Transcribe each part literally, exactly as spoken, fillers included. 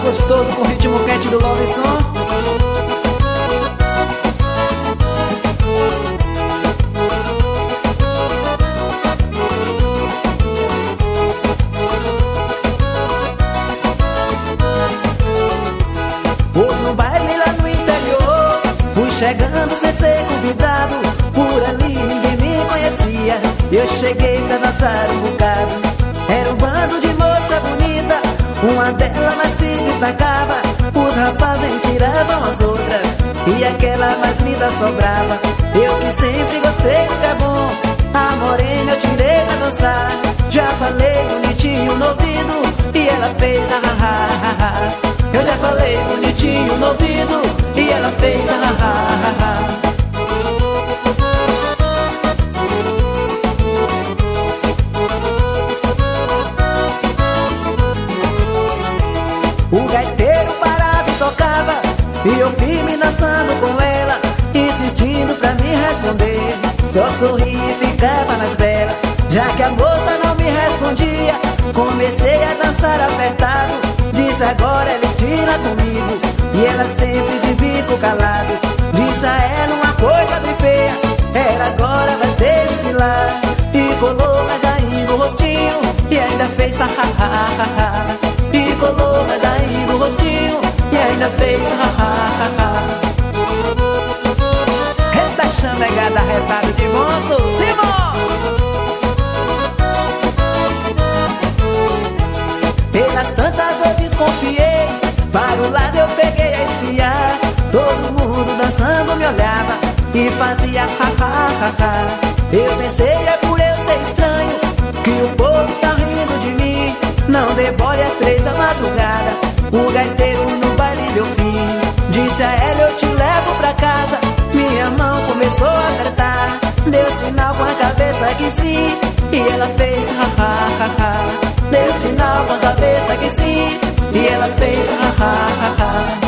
gostoso com o ritmo quente do Lowlisson. Houve um baile lá no interior, fui chegando sem ser convidado. Por ali ninguém me conhecia, eu cheguei pra dançar um bocado. Era um bando de moça bonita, uma delas mais se destacava. Os rapazes tiravam as outras e aquela mais linda sobrava. Eu que sempre gostei do que é bom, a morena eu tirei pra dançar. Já falei bonitinho no ouvido e ela fez ah, ah, ah, ah. Eu já falei bonitinho no ouvido e ela fez ah, ah, ah, ah. O gaiteiro parava e tocava e eu firme dançando com ela, insistindo pra me responder. Só sorria e ficava mais bela. Já que a moça não me respondia, comecei a dançar apertado. Disse agora ela estila comigo e ela sempre de bico calado. Disse a ela uma coisa bem feia, ela agora vai ter que estilar. E colou mais ainda o rostinho e ainda fez ha ha ha ha. E colou mais ainda o rostinho e ainda fez ha ha ha ha. Reta chamegada, retado de moço, Simão! Pelas tantas eu desconfiei, para o lado eu peguei a espiar. Todo mundo dançando me olhava e fazia ha ha ha ha. Eu pensei é por eu ser estranho que o povo está rindo de mim. Não demore às três da madrugada, o gaiteiro no baile deu fim. Disse a ela eu te levo pra casa, minha mão começou a apertar. Deu sinal com a cabeça que sim e ela fez ha ha ha ha. Deu sinal com a cabeça que sim e ela fez ha ha ha ha.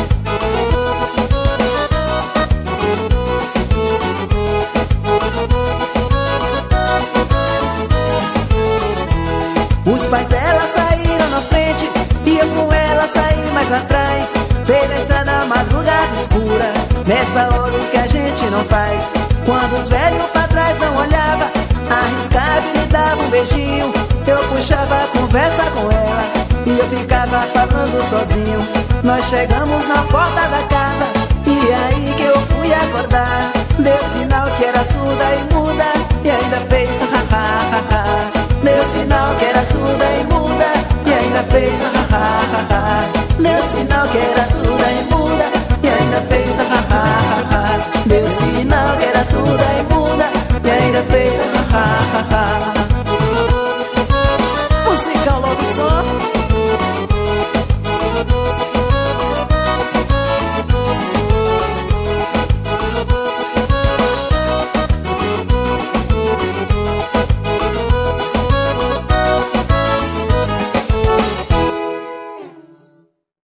Os pais dela saíram na frente e eu com ela saí mais atrás. Pela estrada madrugada escura, nessa hora o que a gente não faz. Quando os velhos pra trás não olhava, arriscava e me dava um beijinho. Eu puxava a conversa com ela e eu ficava falando sozinho. Nós chegamos na porta da casa e aí que eu fui acordar. Deu sinal que era surda e muda e ainda fez ha ha ha ha. Deu sinal que era surda e muda e ainda fez ha ha ha ha. Deu sinal que era surda e muda e ainda fez ha ha ha ha. Deu sinal que era surda e